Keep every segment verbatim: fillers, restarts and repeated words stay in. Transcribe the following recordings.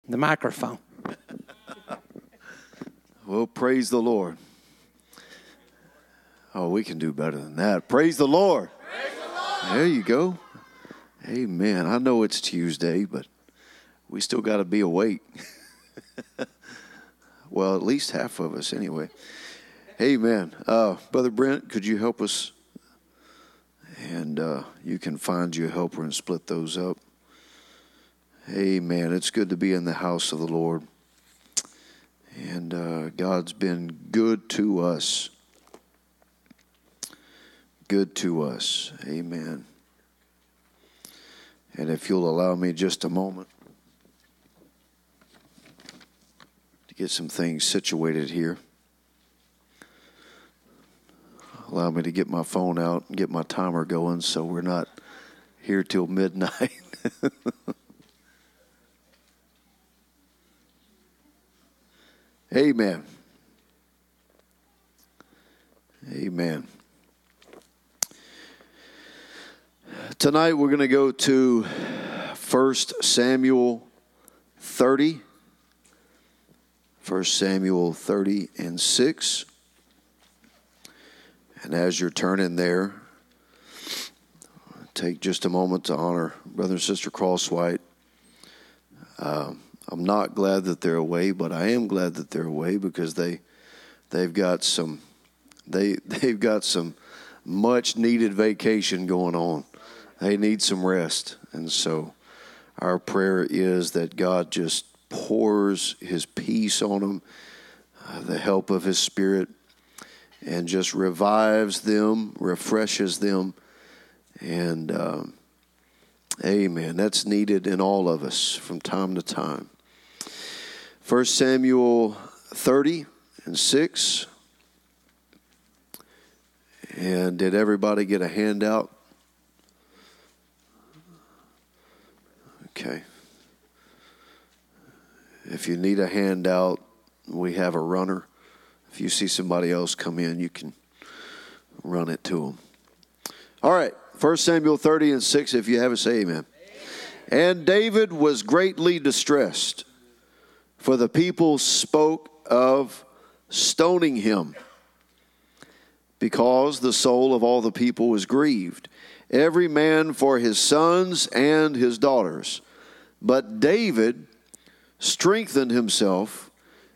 the microphone. Well, praise the Lord. Oh, we can do better than that. Praise the Lord. Praise the Lord. There you go. Amen. I know it's Tuesday, but we still got to be awake. Well, at least half of us anyway. Amen. Uh, Brother Brent, could you help us? And uh, you can find you a helper and split those up. Amen. It's good to be in the house of the Lord. And uh, God's been good to us. Good to us. Amen. And if you'll allow me just a moment to get some things situated here. Allow me to get my phone out and get my timer going so we're not here till midnight. Amen. Amen. Tonight we're going to go to First Samuel thirty. First Samuel thirty and six. And as you're turning there, take just a moment to honor Brother and Sister Crosswhite. Um, I'm not glad that they're away, but I am glad that they're away because they they've got some they they've got some much needed vacation going on. They need some rest, and so our prayer is that God just pours His peace on them, uh, the help of His Spirit, and just revives them, refreshes them, and um, amen. That's needed in all of us from time to time. First Samuel thirty and six. And did everybody get a handout? Okay. If you need a handout, we have a runner. If you see somebody else come in, you can run it to them. All right. First Samuel thirty and six. If you have it, say amen. Amen. And David was greatly distressed, for the people spoke of stoning him, because the soul of all the people was grieved, every man for his sons and his daughters. But David strengthened himself,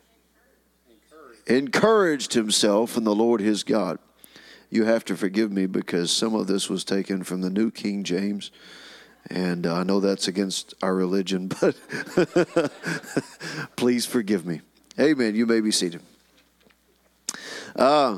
encouraged himself in the Lord his God. You have to forgive me because some of this was taken from the New King James, and I know that's against our religion, but please forgive me. Amen. You may be seated. Uh,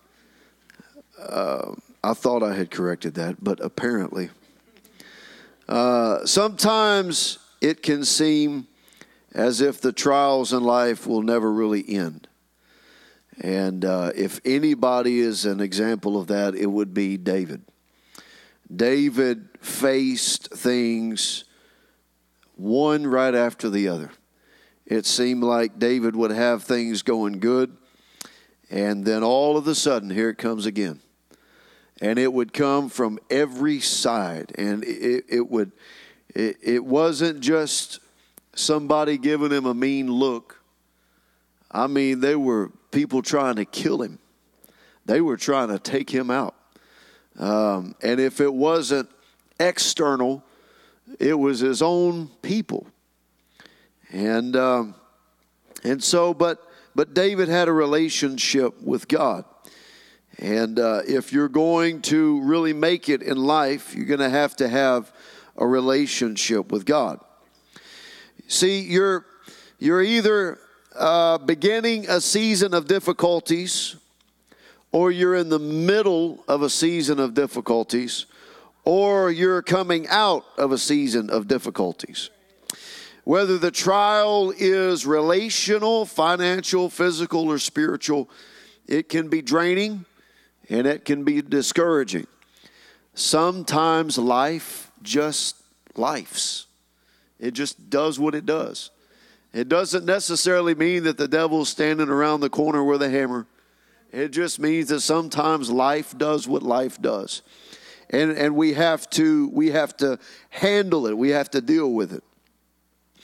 uh, I thought I had corrected that, but apparently. Uh, sometimes it can seem as if the trials in life will never really end. And uh, if anybody is an example of that, it would be David. David faced things one right after the other. It seemed like David would have things going good, and then all of a sudden, here it comes again. And it would come from every side, and it, it would. It, it wasn't just somebody giving him a mean look. I mean, there were people trying to kill him. They were trying to take him out. Um, and if it wasn't external, it was his own people. And um, and so, but but David had a relationship with God. And uh, if you're going to really make it in life, you're going to have to have a relationship with God. See, you're you're either uh, beginning a season of difficulties, or you're in the middle of a season of difficulties, or you're coming out of a season of difficulties. Whether the trial is relational, financial, physical, or spiritual, it can be draining and it can be discouraging. Sometimes life just lifes. It just does what it does. It doesn't necessarily mean that the devil's standing around the corner with a hammer. It just means that sometimes life does what life does. And and we have to we have to handle it. We have to deal with it.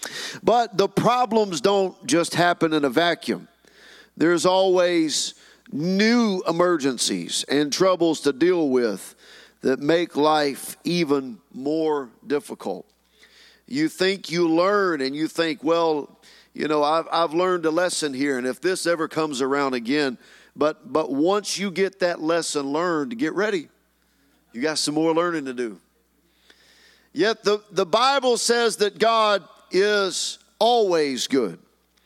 But the problems don't just happen in a vacuum. There's always new emergencies and troubles to deal with that make life even more difficult. You think you learn and you think, well, you know, I've, I've learned a lesson here, and if this ever comes around again, but but once you get that lesson learned, get ready. You got some more learning to do. Yet the, the Bible says that God is always good.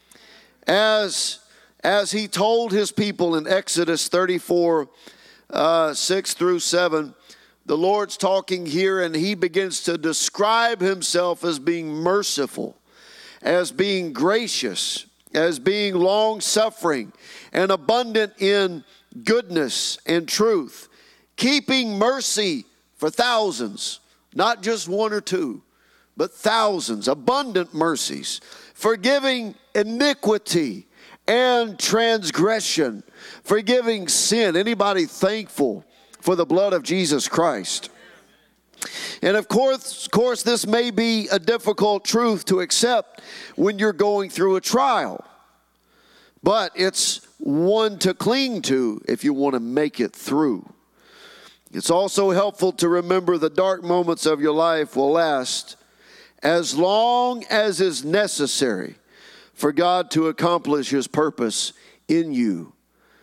As, as he told his people in Exodus thirty-four, uh, six through seven, the Lord's talking here, and he begins to describe himself as being merciful, as being gracious, as being long-suffering, and abundant in goodness and truth, keeping mercy for thousands, not just one or two, but thousands, abundant mercies, forgiving iniquity and transgression, forgiving sin. Anybody thankful for the blood of Jesus Christ? And of course, of course, this may be a difficult truth to accept when you're going through a trial, but it's one to cling to if you want to make it through. It's also helpful to remember the dark moments of your life will last as long as is necessary for God to accomplish his purpose in you.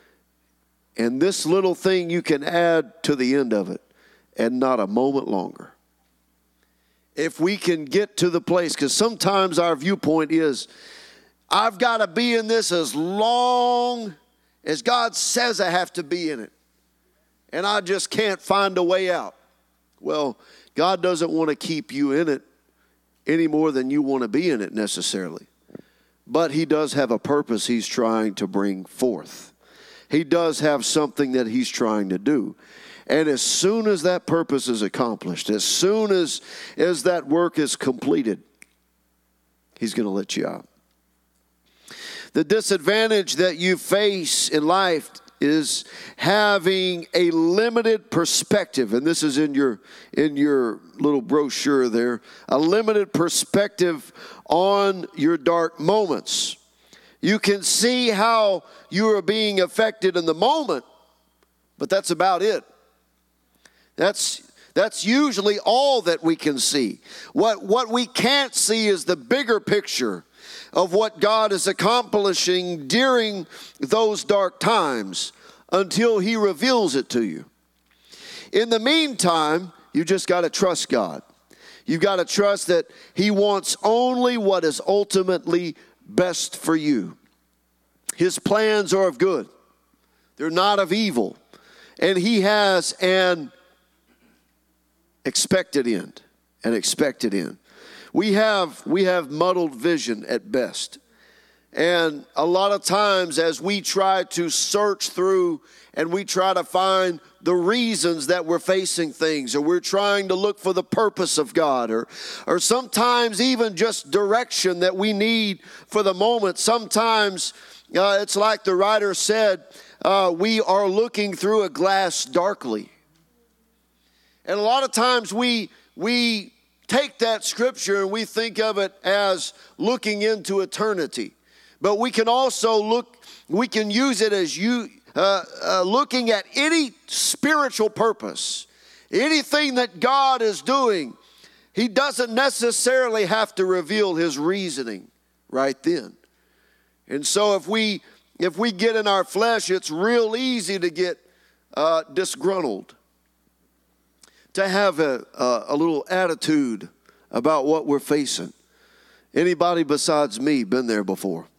And this little thing you can add to the end of it, and not a moment longer. If we can get to the place, because sometimes our viewpoint is, I've got to be in this as long as God says I have to be in it, and I just can't find a way out. Well, God doesn't want to keep you in it any more than you want to be in it necessarily. But he does have a purpose he's trying to bring forth. He does have something that he's trying to do. And as soon as that purpose is accomplished, as soon as, as that work is completed, he's going to let you out. The disadvantage that you face in life is having a limited perspective. And this is in your, in your little brochure there. A limited perspective on your dark moments. You can see how you are being affected in the moment, but that's about it. That's that's usually all that we can see. What what we can't see is the bigger picture of what God is accomplishing during those dark times until he reveals it to you. In the meantime, you just got to trust God. You've got to trust that he wants only what is ultimately best for you. His plans are of good. They're not of evil. And he has an expected end, an expected end. We have, we have muddled vision at best. And a lot of times as we try to search through and we try to find the reasons that we're facing things, or we're trying to look for the purpose of God, or, or sometimes even just direction that we need for the moment. Sometimes uh, it's like the writer said, uh, we are looking through a glass darkly. And a lot of times we we take that scripture and we think of it as looking into eternity. But we can also look, we can use it as you uh, uh, looking at any spiritual purpose, anything that God is doing. He doesn't necessarily have to reveal his reasoning right then. And so if we if we get in our flesh, it's real easy to get uh, disgruntled, to have a, a, a little attitude about what we're facing. Anybody besides me been there before?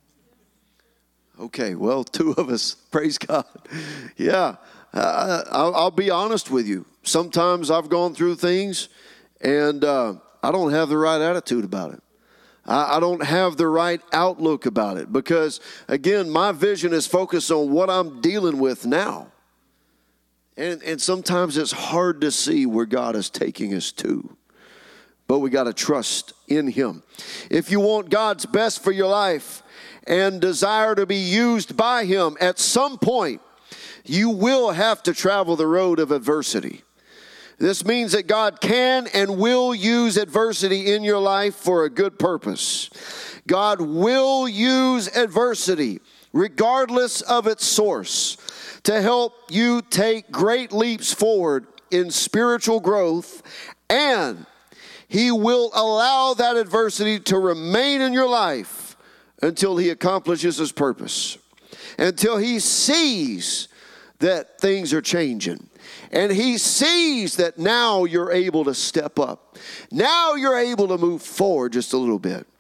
Okay, well, two of us, praise God. Yeah, uh, I'll, I'll be honest with you. Sometimes I've gone through things and uh, I don't have the right attitude about it. I, I don't have the right outlook about it because, again, my vision is focused on what I'm dealing with now. And, and sometimes it's hard to see where God is taking us to. But we got to trust in him. If you want God's best for your life and desire to be used by him, at some point, you will have to travel the road of adversity. This means that God can and will use adversity in your life for a good purpose. God will use adversity, regardless of its source, to help you take great leaps forward in spiritual growth, and He will allow that adversity to remain in your life until He accomplishes His purpose, until He sees that things are changing. And He sees that now you're able to step up. Now you're able to move forward just a little bit.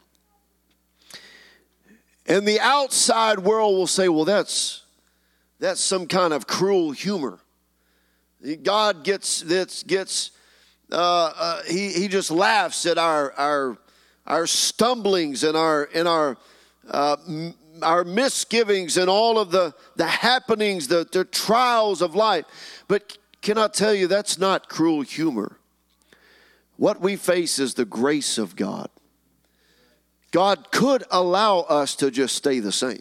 And the outside world will say, well, that's that's some kind of cruel humor. God gets this gets uh, uh, he he just laughs at our our our stumblings and our and our uh, our misgivings and all of the the happenings, the, the trials of life. But can I tell you, that's not cruel humor. What we face is the grace of God. God could allow us to just stay the same.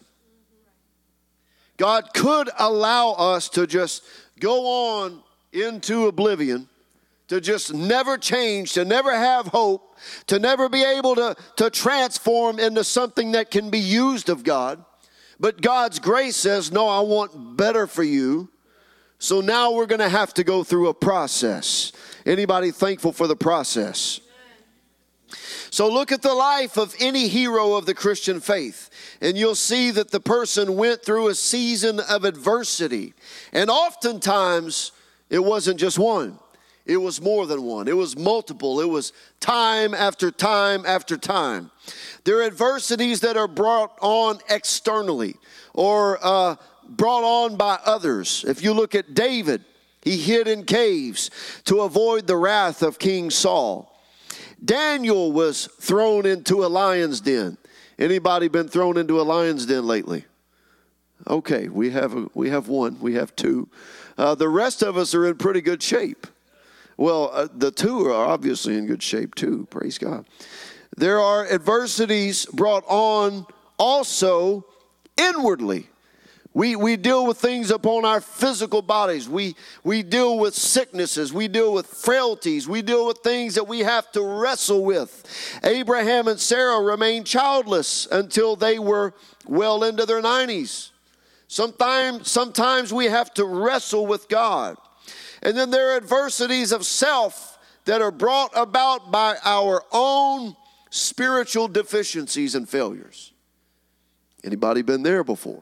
God could allow us to just go on into oblivion, to just never change, to never have hope, to never be able to, to transform into something that can be used of God. But God's grace says, no, I want better for you. So now we're going to have to go through a process. Anybody thankful for the process? So look at the life of any hero of the Christian faith, and you'll see that the person went through a season of adversity. And oftentimes, it wasn't just one. It was more than one. It was multiple. It was time after time after time. There are adversities that are brought on externally or uh, brought on by others. If you look at David, he hid in caves to avoid the wrath of King Saul. Daniel was thrown into a lion's den. Anybody been thrown into a lion's den lately? Okay, we have a, we have one, we have two. Uh, the rest of us are in pretty good shape. Well, uh, the two are obviously in good shape too, praise God. There are adversities brought on also inwardly. We we deal with things upon our physical bodies. We we deal with sicknesses. We deal with frailties. We deal with things that we have to wrestle with. Abraham and Sarah remained childless until they were well into their nineties. Sometimes, sometimes we have to wrestle with God. And then there are adversities of self that are brought about by our own spiritual deficiencies and failures. Anybody been there before?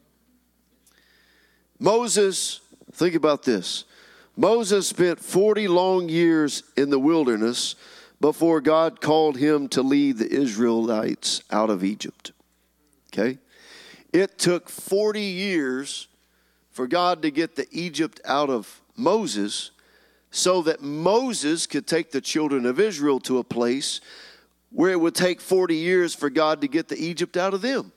Moses, think about this. Moses spent forty long years in the wilderness before God called him to lead the Israelites out of Egypt. Okay? It took forty years for God to get the Egypt out of Moses so that Moses could take the children of Israel to a place where it would take forty years for God to get the Egypt out of them.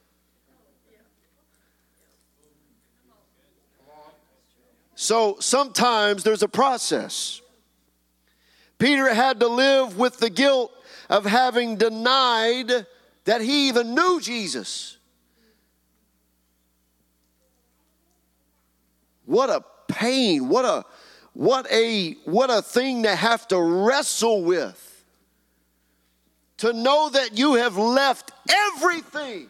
So sometimes there's a process. Peter had to live with the guilt of having denied that he even knew Jesus. What a pain, what a what a what a thing to have to wrestle with. To know that you have left everything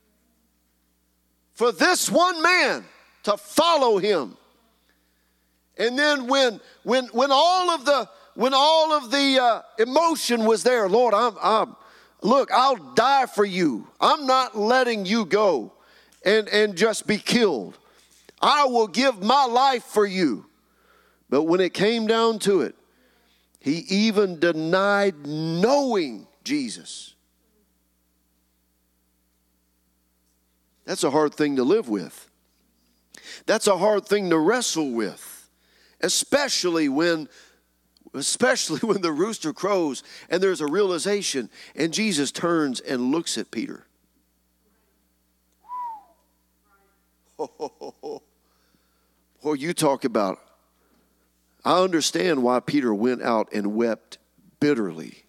for this one man to follow him. And then when when when all of the when all of the uh, emotion was there, Lord, I'm I'm look, I'll die for you. I'm not letting you go and and just be killed. I will give my life for you. But when it came down to it, he even denied knowing Jesus. That's a hard thing to live with. That's a hard thing to wrestle with. Especially when, especially when the rooster crows and there's a realization and Jesus turns and looks at Peter. Or you talk about, I understand why Peter went out and wept bitterly.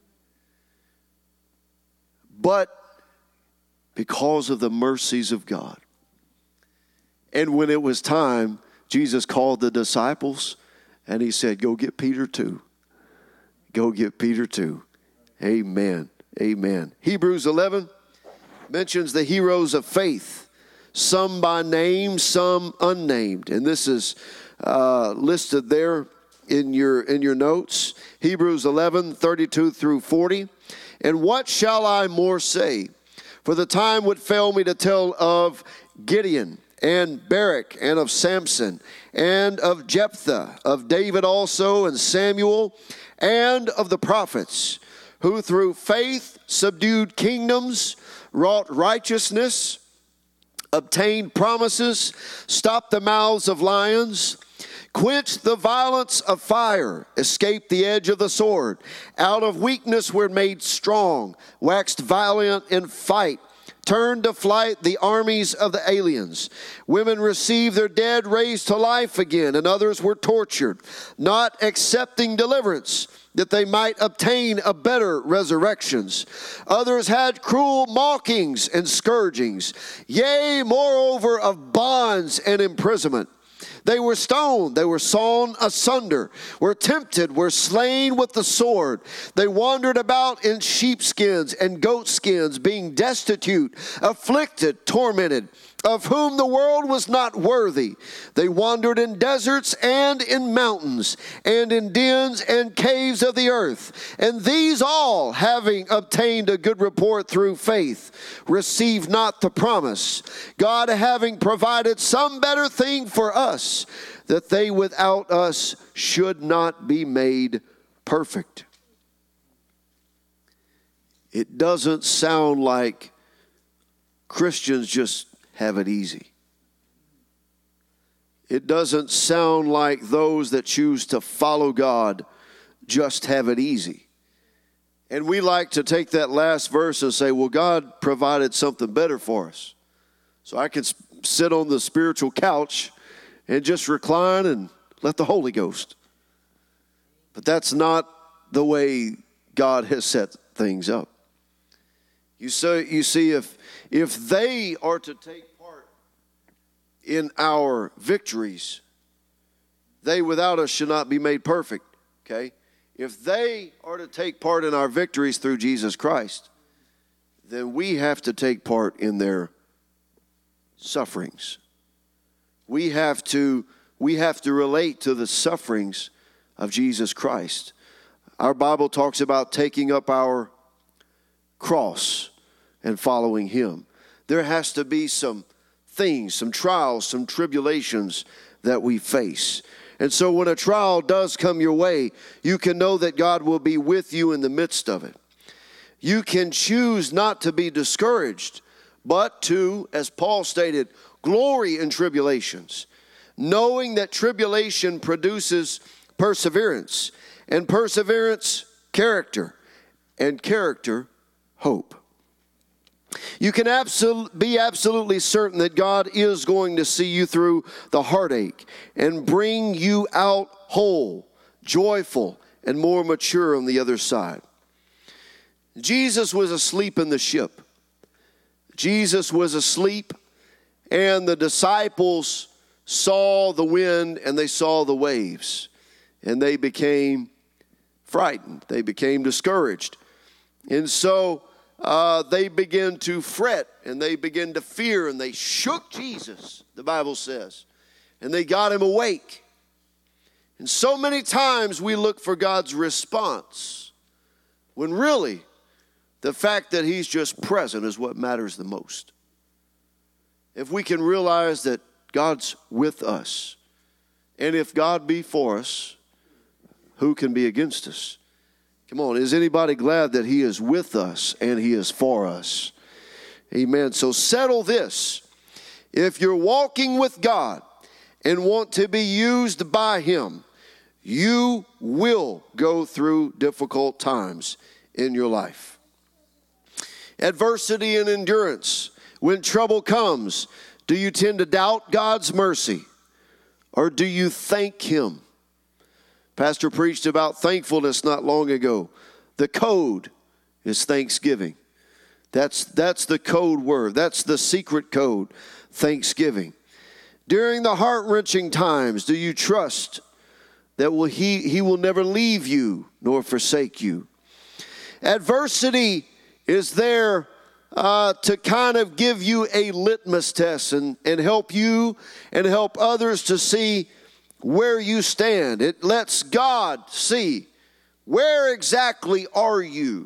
But because of the mercies of God. And when it was time, Jesus called the disciples And he said, go get Peter too. Go get Peter too. Amen. Amen. Hebrews eleven mentions the heroes of faith, some by name, some unnamed. And this is uh, listed there in your in your notes. Hebrews eleven, thirty-two through forty. And what shall I more say? For the time would fail me to tell of Gideon and Barak, and of Samson, and of Jephthah, of David also, and Samuel, and of the prophets, who through faith subdued kingdoms, wrought righteousness, obtained promises, stopped the mouths of lions, quenched the violence of fire, escaped the edge of the sword, out of weakness were made strong, waxed valiant in fight, turned to flight the armies of the aliens. Women received their dead raised to life again, and others were tortured, not accepting deliverance, that they might obtain a better resurrections. Others had cruel mockings and scourgings, yea, moreover, of bonds and imprisonment. They were stoned, they were sawn asunder, were tempted, were slain with the sword. They wandered about in sheepskins and goatskins, being destitute, afflicted, tormented, of whom the world was not worthy. They wandered in deserts and in mountains, and in dens and caves of the earth. And these all, having obtained a good report through faith, received not the promise, God having provided some better thing for us, that they without us should not be made perfect. It doesn't sound like Christians just have it easy. It doesn't sound like those that choose to follow God just have it easy. And we like to take that last verse and say, well, God provided something better for us. So I can sit on the spiritual couch and just recline and let the Holy Ghost. But that's not the way God has set things up. You say, you see, if if they are to take part in our victories, they without us should not be made perfect. Okay? If they are to take part in our victories through Jesus Christ, then we have to take part in their sufferings. We have to we have to relate to the sufferings of Jesus Christ. Our Bible talks about taking up our cross and following Him. There has to be some things, some trials, some tribulations that we face. And so when a trial does come your way, you can know that God will be with you in the midst of it. You can choose not to be discouraged, but to, as Paul stated, glory in tribulations, knowing that tribulation produces perseverance, and perseverance, character, and character, hope. You can absol- be absolutely certain that God is going to see you through the heartache and bring you out whole, joyful, and more mature on the other side. Jesus was asleep in the ship. Jesus was asleep, and the disciples saw the wind and they saw the waves, and they became frightened. They became discouraged. And so uh, they began to fret, and they began to fear, and they shook Jesus, the Bible says, and they got him awake. And so many times we look for God's response, when really the fact that He's just present is what matters the most. If we can realize that God's with us, and if God be for us, who can be against us? Come on, is anybody glad that He is with us and He is for us? Amen. So settle this. If you're walking with God and want to be used by Him, you will go through difficult times in your life. Adversity and endurance. When trouble comes, do you tend to doubt God's mercy, or do you thank Him? Pastor preached about thankfulness not long ago. The code is thanksgiving. That's, that's the code word. That's the secret code, thanksgiving. During the heart-wrenching times, do you trust that will he, he will never leave you nor forsake you. Adversity is there uh, to kind of give you a litmus test and, and help you and help others to see where you stand. It lets God see, where exactly are you?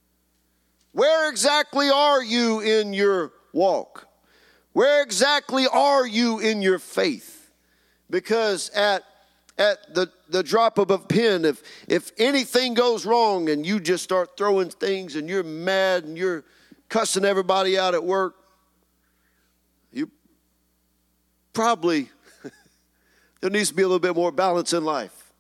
Where exactly are you in your walk? Where exactly are you in your faith? Because at at the, the drop of a pen, if if anything goes wrong and you just start throwing things and you're mad and you're cussing everybody out at work, you probably, there needs to be a little bit more balance in life.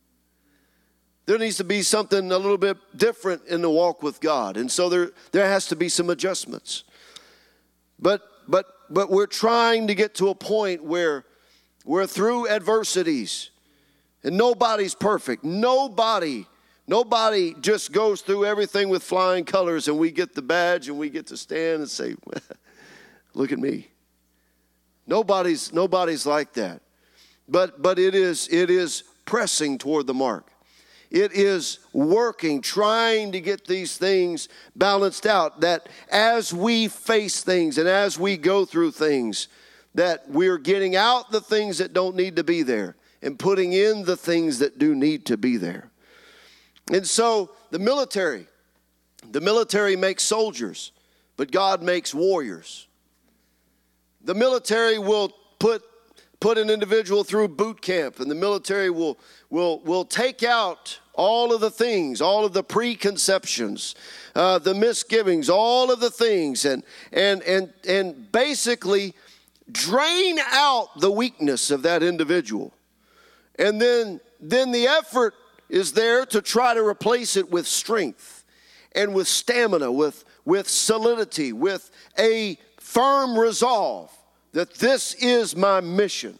There needs to be something a little bit different in the walk with God. And so there, there has to be some adjustments. But but but we're trying to get to a point where we're through adversities. And nobody's perfect. Nobody, nobody just goes through everything with flying colors and we get the badge and we get to stand and say, look at me. Nobody's nobody's like that. But but it is it is pressing toward the mark. It is working, trying to get these things balanced out, that as we face things and as we go through things, that we're getting out the things that don't need to be there and putting in the things that do need to be there. And so the military, the military makes soldiers, but God makes warriors. The military will put put an individual through boot camp, and the military will will will take out all of the things, all of the preconceptions, uh, the misgivings, all of the things, and and and and basically drain out the weakness of that individual. And then then the effort is there to try to replace it with strength and with stamina, with with solidity, with a firm resolve that this is my mission.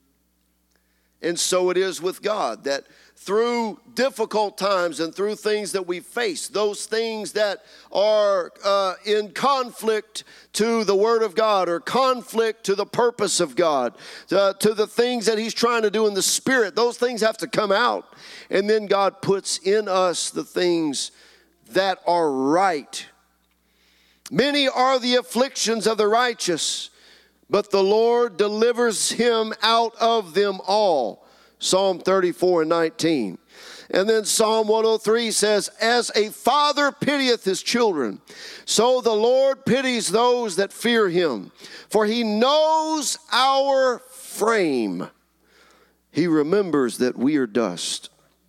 And so it is with God, that through difficult times and through things that we face, those things that are uh, in conflict to the Word of God or conflict to the purpose of God, uh, to the things that He's trying to do in the Spirit, those things have to come out. And then God puts in us the things that are right. Many are the afflictions of the righteous, but the Lord delivers him out of them all. Psalm thirty-four and nineteen. And then Psalm one oh three says, as a father pitieth his children, so the Lord pities those that fear him. For he knows our frame. He remembers that we are dust.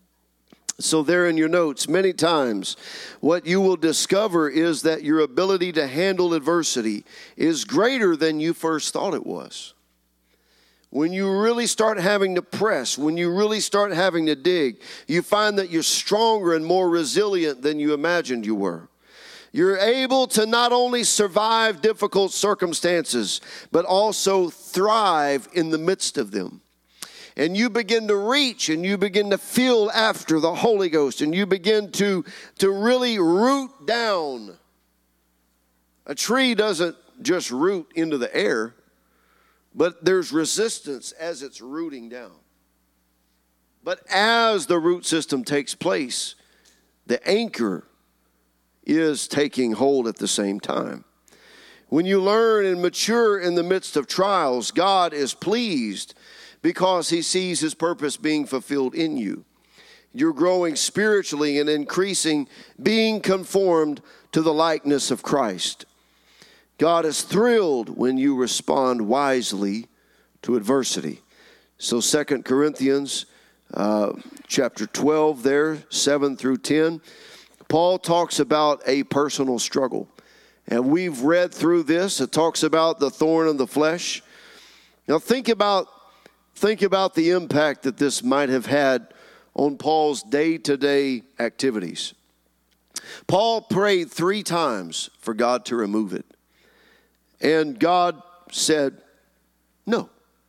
So there in your notes, many times, what you will discover is that your ability to handle adversity is greater than you first thought it was. When you really start having to press, when you really start having to dig, you find that you're stronger and more resilient than you imagined you were. You're able to not only survive difficult circumstances, but also thrive in the midst of them. And you begin to reach and you begin to feel after the Holy Ghost, and you begin to, to really root down. A tree doesn't just root into the air, but there's resistance as it's rooting down. But as the root system takes place, the anchor is taking hold at the same time. When you learn and mature in the midst of trials, God is pleased because he sees his purpose being fulfilled in you. You're growing spiritually and increasing, being conformed to the likeness of Christ. God is thrilled when you respond wisely to adversity. So Second Corinthians uh, chapter twelve there, seven through ten, Paul talks about a personal struggle. And we've read through this. It talks about the thorn of the flesh. Now think about Think about the impact that this might have had on Paul's day-to-day activities. Paul prayed three times for God to remove it. And God said, no.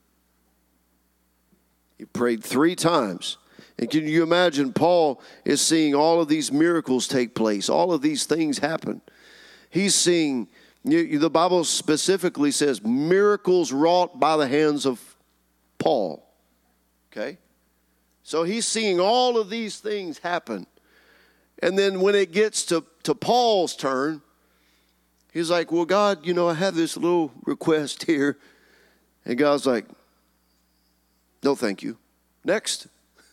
He prayed three times. And can you imagine, Paul is seeing all of these miracles take place. All of these things happen. He's seeing, the Bible specifically says, miracles wrought by the hands of Paul. Okay? So he's seeing all of these things happen. And then when it gets to, to Paul's turn, he's like, well, God, you know, I have this little request here. And God's like, no, thank you. Next.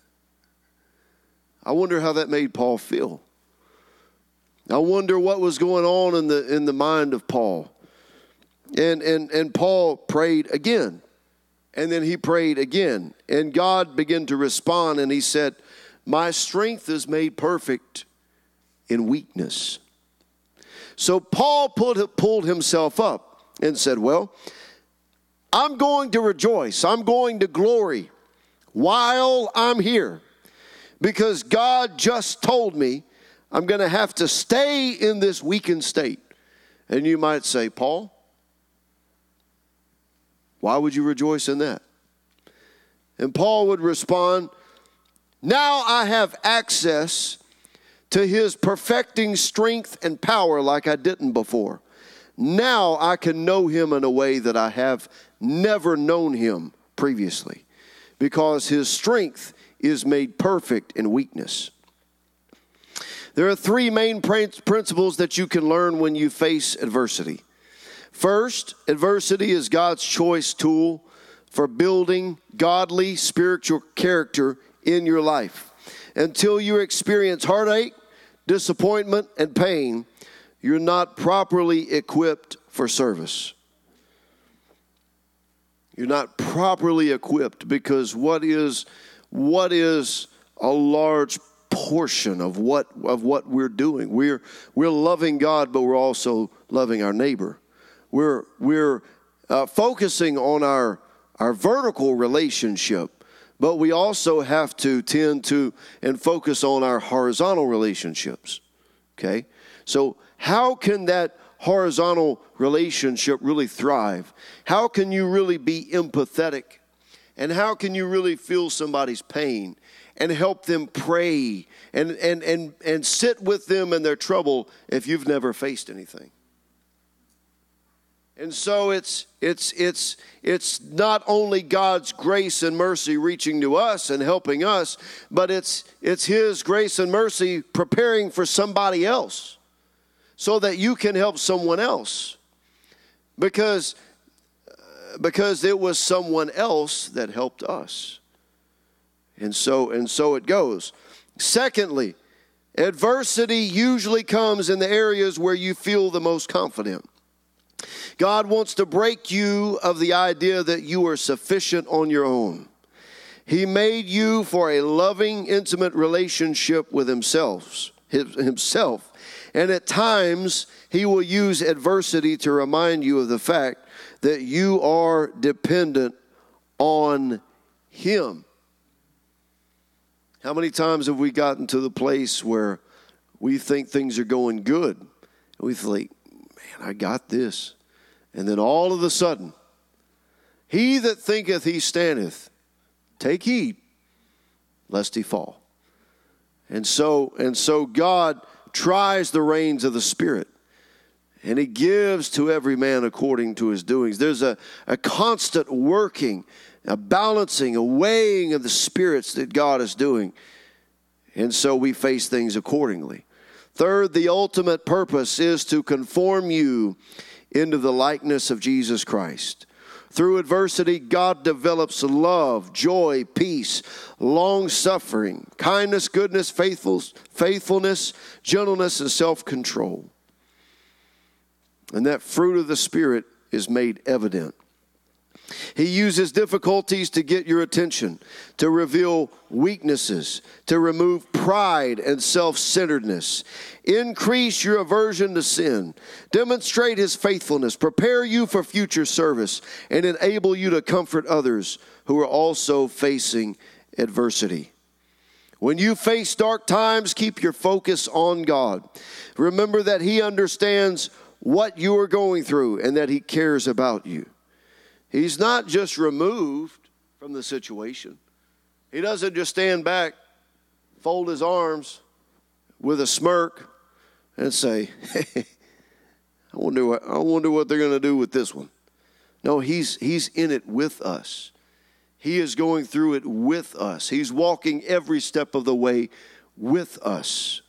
I wonder how that made Paul feel. I wonder what was going on in the in the mind of Paul. And and and Paul prayed again. And then he prayed again. And God began to respond, and he said, my strength is made perfect in weakness. So Paul pulled, pulled himself up and said, well, I'm going to rejoice. I'm going to glory while I'm here, because God just told me I'm going to have to stay in this weakened state. And you might say, Paul, why would you rejoice in that? And Paul would respond, now I have access to his perfecting strength and power like I didn't before. Now I can know him in a way that I have never known him previously, because his strength is made perfect in weakness. There are three main principles that you can learn when you face adversity. First, adversity is God's choice tool for building godly spiritual character in your life. Until you experience heartache, disappointment, and pain, you're not properly equipped for service. You're not properly equipped, because what is what is a large portion of what of what we're doing? We're we're loving God, but we're also loving our neighbor. We're we're uh, focusing on our our vertical relationship, but we also have to tend to and focus on our horizontal relationships. Okay, so how can that horizontal relationship really thrive? How can you really be empathetic? And how can you really feel somebody's pain and help them pray and, and, and, and sit with them in their trouble if you've never faced anything? And so it's it's it's it's not only God's grace and mercy reaching to us and helping us, but it's it's his grace and mercy preparing for somebody else so that you can help someone else. Because because it was someone else that helped us. And so and so it goes. Secondly, adversity usually comes in the areas where you feel the most confident. God wants to break you of the idea that you are sufficient on your own. He made you for a loving, intimate relationship with himself, himself. And at times, he will use adversity to remind you of the fact that you are dependent on him. How many times have we gotten to the place where we think things are going good? And we think, man, I got this. And then all of a sudden, he that thinketh he standeth, take heed, lest he fall. And so, and so God tries the reins of the Spirit, and he gives to every man according to his doings. There's a, a constant working, a balancing, a weighing of the spirits that God is doing. And so we face things accordingly. Third, the ultimate purpose is to conform you into the likeness of Jesus Christ. Through adversity, God develops love, joy, peace, long-suffering, kindness, goodness, faithfulness, gentleness, and self-control. And that fruit of the Spirit is made evident. He uses difficulties to get your attention, to reveal weaknesses, to remove pride and self-centeredness, increase your aversion to sin, demonstrate his faithfulness, prepare you for future service, and enable you to comfort others who are also facing adversity. When you face dark times, keep your focus on God. Remember that he understands what you are going through and that he cares about you. He's not just removed from the situation. He doesn't just stand back, fold his arms with a smirk and say, hey, I wonder what, I wonder what they're going to do with this one. No, he's, he's in it with us. He is going through it with us. He's walking every step of the way with us.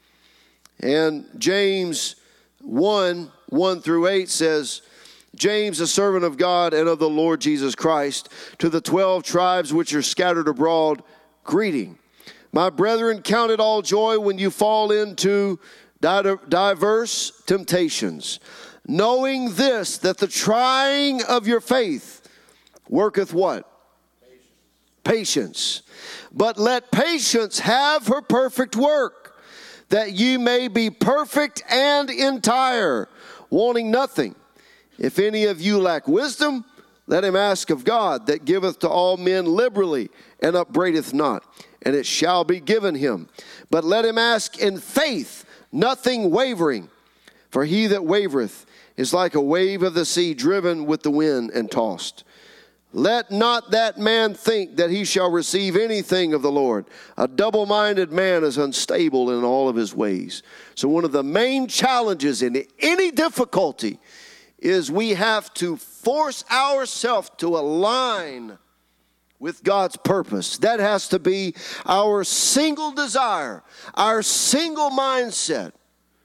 And James one, one through eight says, James, a servant of God and of the Lord Jesus Christ, to the twelve tribes which are scattered abroad, greeting. My brethren, count it all joy when you fall into diverse temptations, knowing this, that the trying of your faith worketh what? Patience. Patience. But let patience have her perfect work, that ye may be perfect and entire, wanting nothing. If any of you lack wisdom, let him ask of God, that giveth to all men liberally, and upbraideth not, and it shall be given him. But let him ask in faith, nothing wavering. For he that wavereth is like a wave of the sea, driven with the wind and tossed. Let not that man think that he shall receive anything of the Lord. A double-minded man is unstable in all of his ways. So one of the main challenges in any difficulty is we have to force ourselves to align with God's purpose. That has to be our single desire, our single mindset.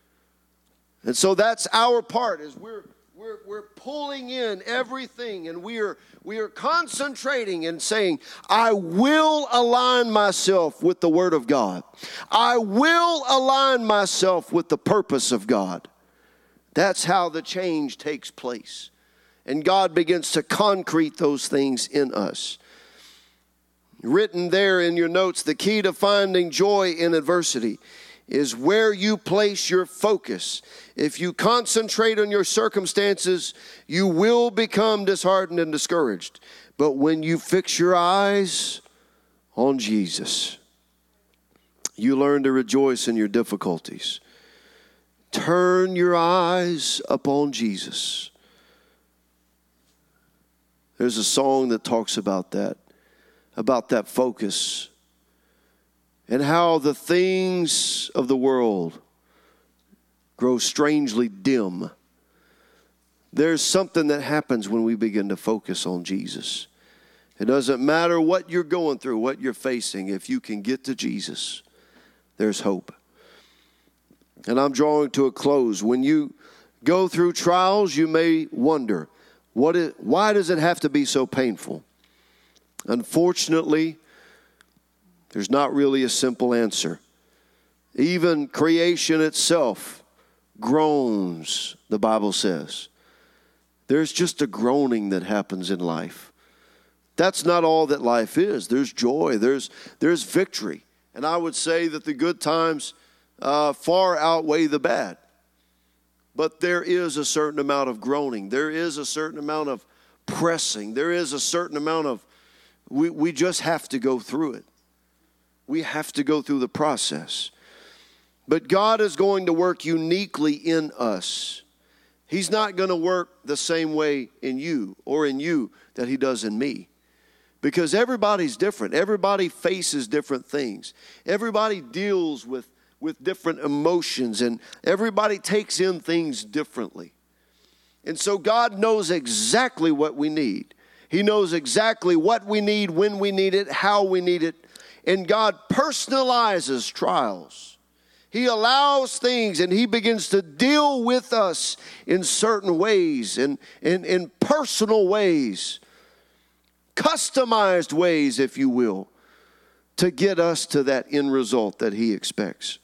And so that's our part, is we're we're we're pulling in everything, and we are we are concentrating and saying, I will align myself with the Word of God. I will align myself with the purpose of God. That's how the change takes place. And God begins to concrete those things in us. Written there in your notes, the key to finding joy in adversity is where you place your focus. If you concentrate on your circumstances, you will become disheartened and discouraged. But when you fix your eyes on Jesus, you learn to rejoice in your difficulties. Turn your eyes upon Jesus. There's a song that talks about that, about that focus, and how the things of the world grow strangely dim. There's something that happens when we begin to focus on Jesus. It doesn't matter what you're going through, what you're facing. If you can get to Jesus, there's hope. And I'm drawing to a close. When you go through trials, you may wonder, what is, why does it have to be so painful? Unfortunately, there's not really a simple answer. Even creation itself groans, the Bible says. There's just a groaning that happens in life. That's not all that life is. There's joy. There's, there's victory. And I would say that the good times uh, far outweigh the bad. But there is a certain amount of groaning. There is a certain amount of pressing. There is a certain amount of, we, we just have to go through it. We have to go through the process. But God is going to work uniquely in us. He's not going to work the same way in you or in you that he does in me. Because everybody's different. Everybody faces different things. Everybody deals with, with different emotions, and everybody takes in things differently. And so God knows exactly what we need. He knows exactly what we need, when we need it, how we need it. And God personalizes trials. He allows things, and he begins to deal with us in certain ways, and in, in personal ways, customized ways, if you will, to get us to that end result that he expects.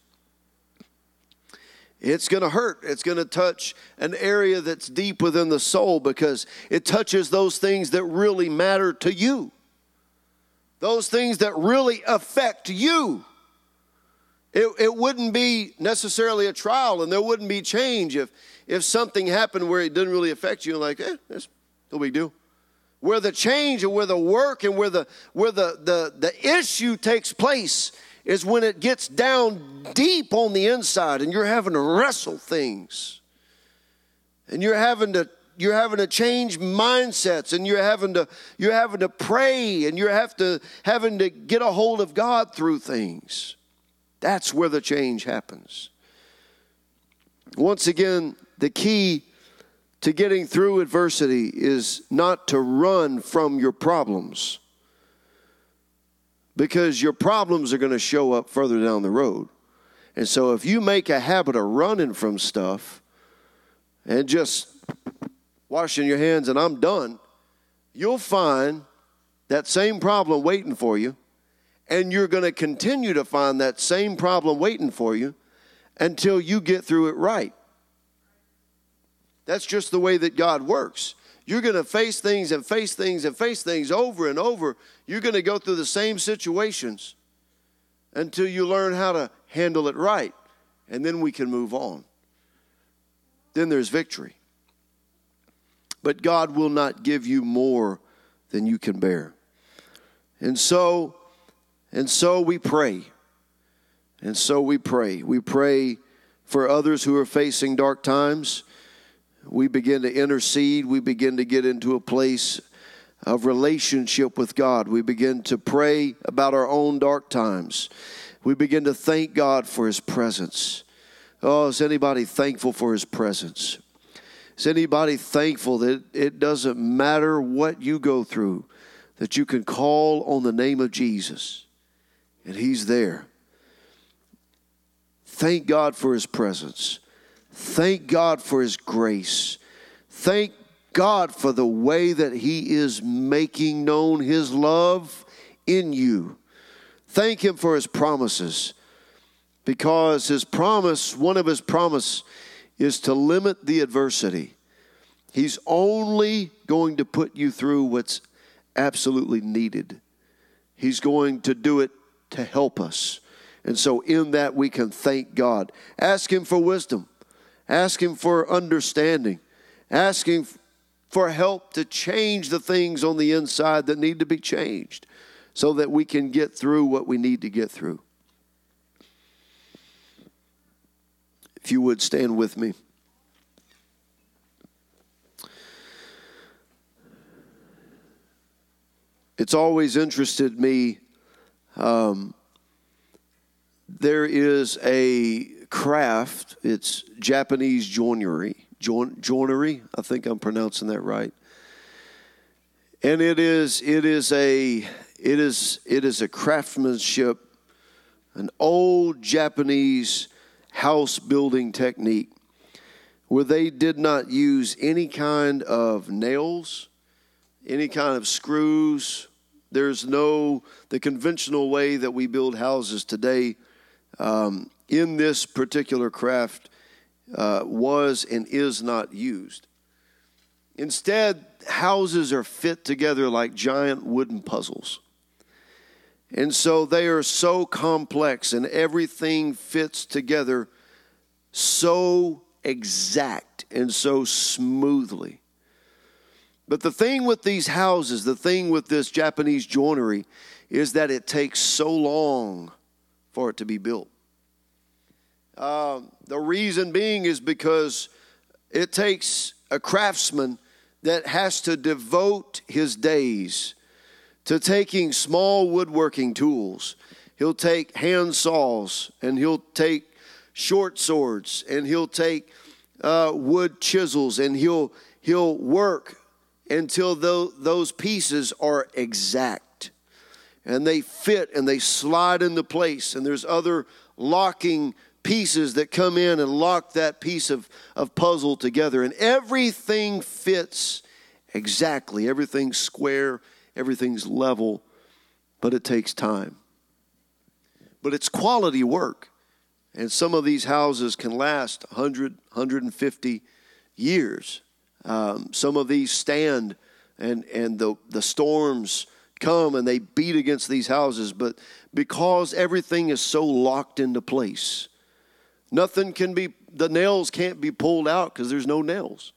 It's going to hurt. It's going to touch an area that's deep within the soul, because it touches those things that really matter to you. Those things that really affect you. It, it wouldn't be necessarily a trial, and there wouldn't be change if, if something happened where it didn't really affect you. Like, eh, that's no big deal. Where the change and where the work and where the where the, the, the issue takes place is when it gets down deep on the inside, and you're having to wrestle things. And you're having to you're having to change mindsets, and you're having to you're having to pray, and you're have to having to get a hold of God through things. That's where the change happens. Once again, the key to getting through adversity is not to run from your problems, because your problems are going to show up further down the road. And so if you make a habit of running from stuff and just washing your hands and I'm done, you'll find that same problem waiting for you, and you're going to continue to find that same problem waiting for you until you get through it right. That's just the way that God works. You're going to face things and face things and face things over and over. You're going to go through the same situations until you learn how to handle it right. And then we can move on. Then there's victory. But God will not give you more than you can bear. And so, and so we pray. And so we pray. We pray for others who are facing dark times. We begin to intercede. We begin to get into a place of relationship with God. We begin to pray about our own dark times. We begin to thank God for His presence. Oh, is anybody thankful for His presence? Is anybody thankful that it doesn't matter what you go through, that you can call on the name of Jesus and He's there? Thank God for His presence. Thank God for His grace. Thank God for the way that He is making known His love in you. Thank Him for His promises, because His promise, one of His promise is to limit the adversity. He's only going to put you through what's absolutely needed. He's going to do it to help us. And so in that we can thank God. Ask Him for wisdom. Ask Him for understanding. Ask Him for help to change the things on the inside that need to be changed so that we can get through what we need to get through. If you would stand with me. It's always interested me. Um, there is a craft. It's Japanese joinery. Join, joinery. I think I'm pronouncing that right. And it is it is a it is it is a craftsmanship, an old Japanese house building technique where they did not use any kind of nails, any kind of screws. There's no, the conventional way that we build houses today um, in this particular craft uh, was and is not used. Instead, houses are fit together like giant wooden puzzles. And so they are so complex and everything fits together so exact and so smoothly. But the thing with these houses, the thing with this Japanese joinery, is that it takes so long for it to be built. Uh, the reason being is because it takes a craftsman that has to devote his days to taking small woodworking tools. He'll take hand saws, and he'll take short swords, and he'll take uh, wood chisels, and he'll he'll work until those pieces are exact. And they fit and they slide into place. And there's other locking pieces that come in and lock that piece of, of puzzle together. And everything fits exactly. Everything's square. Everything's level. But it takes time. But it's quality work. And some of these houses can last one hundred, one hundred fifty years. Um, some of these stand and, and the, the storms come and they beat against these houses. But because everything is so locked into place, nothing can be, the nails can't be pulled out because there's no nails.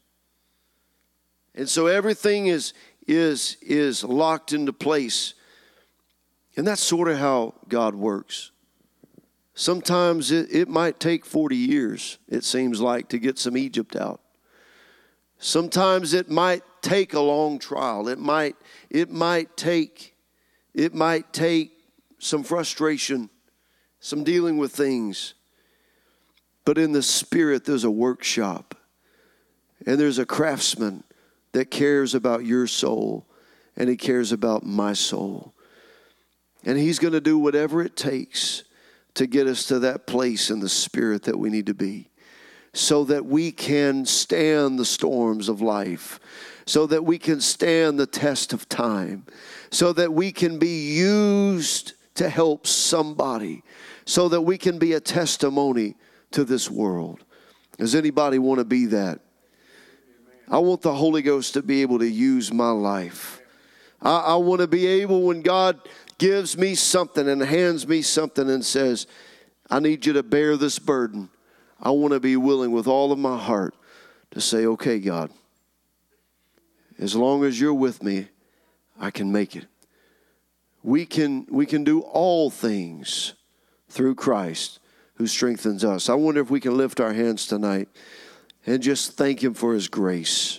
And so everything is, is, is locked into place. And that's sort of how God works. Sometimes it, it might take forty years, it seems like, to get some Egypt out. Sometimes it might take a long trial. It might, it might take, it might take some frustration, some dealing with things. But in the Spirit, there's a workshop. And there's a craftsman that cares about your soul. And he cares about my soul. And he's going to do whatever it takes to get us to that place in the Spirit that we need to be, so that we can stand the storms of life, so that we can stand the test of time, so that we can be used to help somebody, so that we can be a testimony to this world. Does anybody want to be that? I want the Holy Ghost to be able to use my life. I, I want to be able, when God gives me something and hands me something and says, I need you to bear this burden, I want to be willing with all of my heart to say, okay, God, as long as you're with me, I can make it. We can, we can do all things through Christ who strengthens us. I wonder if we can lift our hands tonight and just thank him for his grace.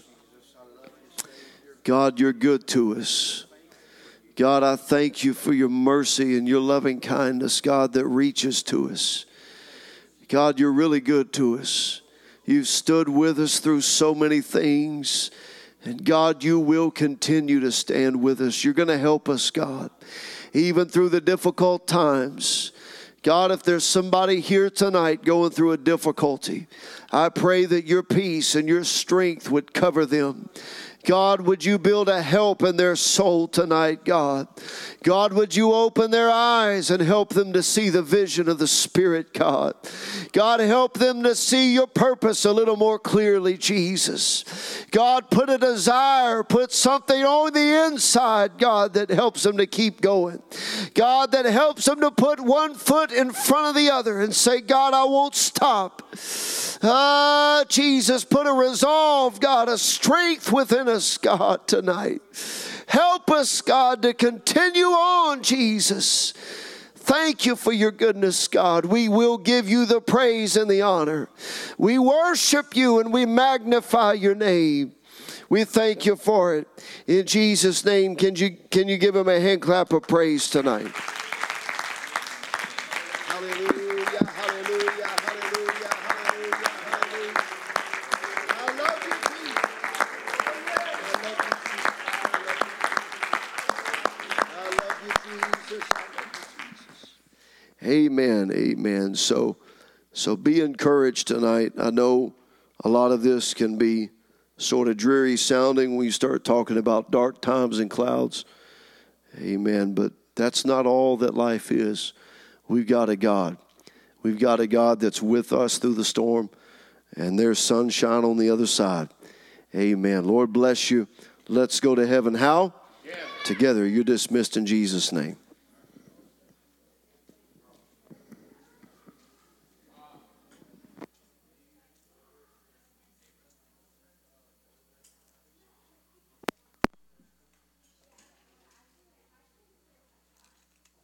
God, you're good to us. God, I thank you for your mercy and your loving kindness, God, that reaches to us. God, you're really good to us. You've stood with us through so many things. And God, you will continue to stand with us. You're going to help us, God, even through the difficult times. God, if there's somebody here tonight going through a difficulty, I pray that your peace and your strength would cover them. God, would you build a help in their soul tonight, God? God, would you open their eyes and help them to see the vision of the Spirit, God? God, help them to see your purpose a little more clearly, Jesus. God, put a desire, put something on the inside, God, that helps them to keep going. God, that helps them to put one foot in front of the other and say, God, I won't stop. Ah, Jesus, put a resolve, God, a strength within us, God, tonight. Help us, God, to continue on, Jesus. Thank you for your goodness, God. We will give you the praise and the honor. We worship you and we magnify your name. We thank you for it. In Jesus' name, can you, can you give him a hand clap of praise tonight? Hallelujah, hallelujah, hallelujah, hallelujah, hallelujah. I love you, Jesus. I love you, Jesus. I love you, Jesus. Amen, amen. So, so be encouraged tonight. I know a lot of this can be sort of dreary sounding when you start talking about dark times and clouds. Amen. But that's not all that life is. We've got a God. We've got a God that's with us through the storm, and there's sunshine on the other side. Amen. Lord bless you. Let's go to heaven. How? Yeah. Together. You're dismissed in Jesus' name.